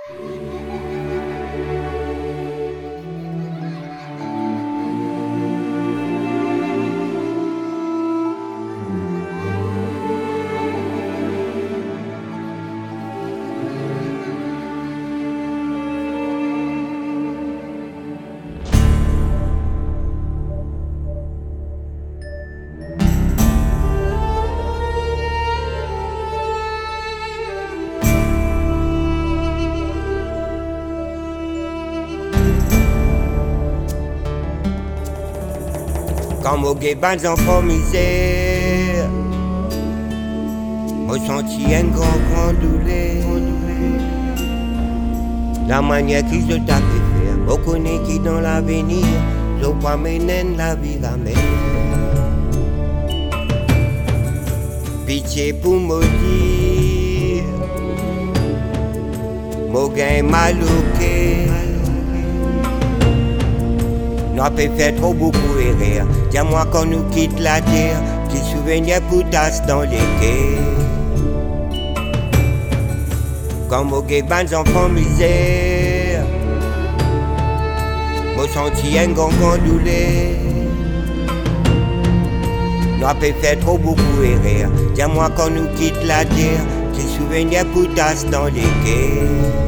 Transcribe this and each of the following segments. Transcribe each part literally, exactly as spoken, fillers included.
Quand mon guéban enfants misère, moi senti un grand grand douleur. La manière qu'ils se tapent faire, moi connais qui dans l'avenir, je crois mener la vie la mer. Pitié pour me dire, mon gain malouqué. Nous avons fait trop beaucoup erreur. Dis-moi quand nous quitte la terre, qui souvenirs poutasse dans les quais. Quand mon guéban enfants misère, moi senti un grand grand douleur. Nous avons fait trop beaucoup erreur. Dis-moi quand nous quitte la terre, qui souvenirs poutasse dans les quais.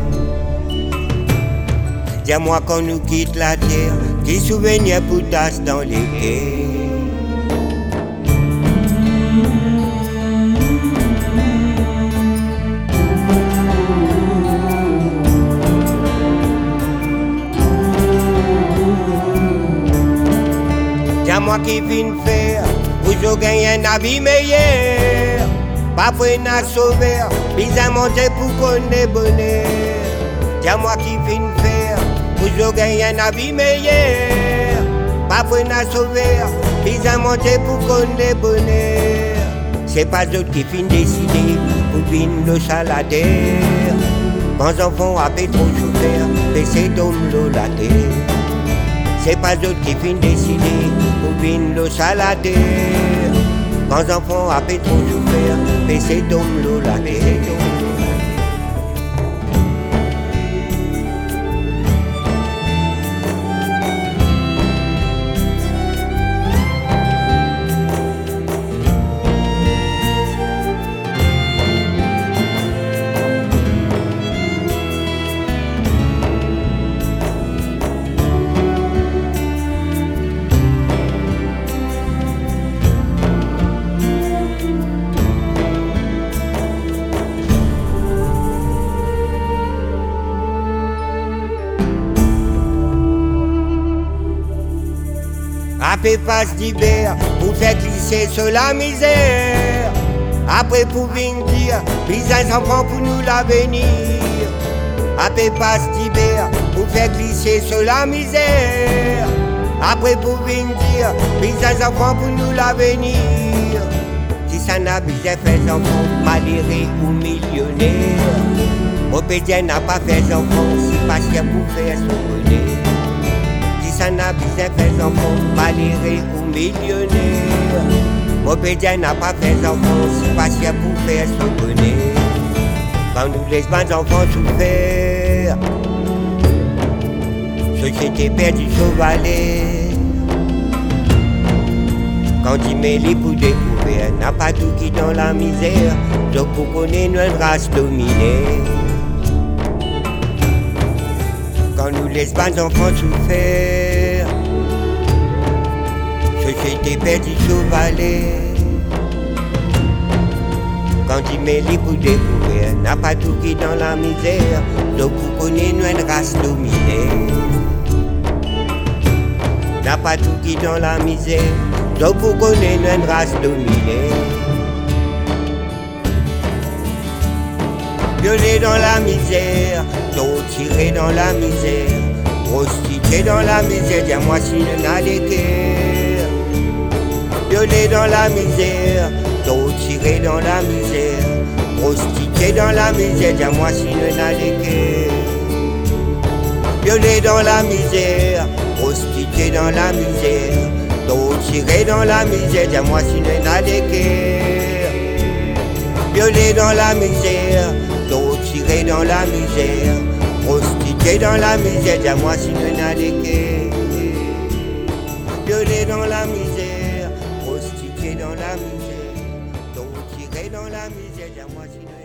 Dis-moi quand nous quitte la terre, qui souvenirs poutasse dans les quais. Dis-moi qui vient faire, vous gagnez un habit meilleur. Pas prêt à sauver, bizarre monter pour qu'on ait bonheur. Dis-moi qui vient faire, vous gagnez un habit meilleur. Pas prêt à sauver, bizarre monter pour qu'on ait bonheur. C'est pas d'autres qui finissent décider pour venir le saladaire. Quand les enfants appellent trop souffert, baisser d'homme l'eau la terre. C'est pas d'autres qui finissent décider pour venir le saladaire. Quand les enfants appellent trop souffert, baisser d'homme l'eau la terre. Après passe d'hiver, pour faire glisser sur la misère. Après pour venir dire, puis un enfant pour nous l'avenir. Après passe d'hiver, pour faire glisser sur la misère. Après pour venir dire, puis un enfant pour nous l'avenir. Si ça n'a pas fait enfant, malheureux ou millionnaire. Mon pédien n'a pas fait enfant, si patient pour faire son bonheur. Ça n'a pas fait enfant, malheureux ou millionnaire. Mon pédien n'a pas fait enfant, si patient pour faire son bonheur. Quand nous laissons les enfants souffrir, société perdue sauvaler. Quand il met les pour découvrir, n'a pas tout qui dans la misère. Donc pour connaître notre race dominée. Quand nous laissons les enfants souffrir, société perdue sauvaler. Quand il met les pour découvrir, n'a pas tout qui dans la misère. Donc vous connaissez une race dominée. N'a pas tout qui dans la misère. Donc vous connaissez une race dominée. Violé dans la misère, trop tiré dans la misère, prostitué dans la misère, dis-moi si ne n'a les guerres. Violé dans la misère, trop tiré dans la misère, prostitué dans la misère, dis-moi si ne n'a les guerres. Violé dans la misère, prostitué dans la misère, trop tiré dans la misère, dis-moi si ne n'a les guerres. Violé dans la misère, trop tiré dans la misère, prostituée dans la misère, dis-moi si nous n'allons violer dans la misère, prostituée dans la misère, donc tirée dans la misère, dis-moi si nous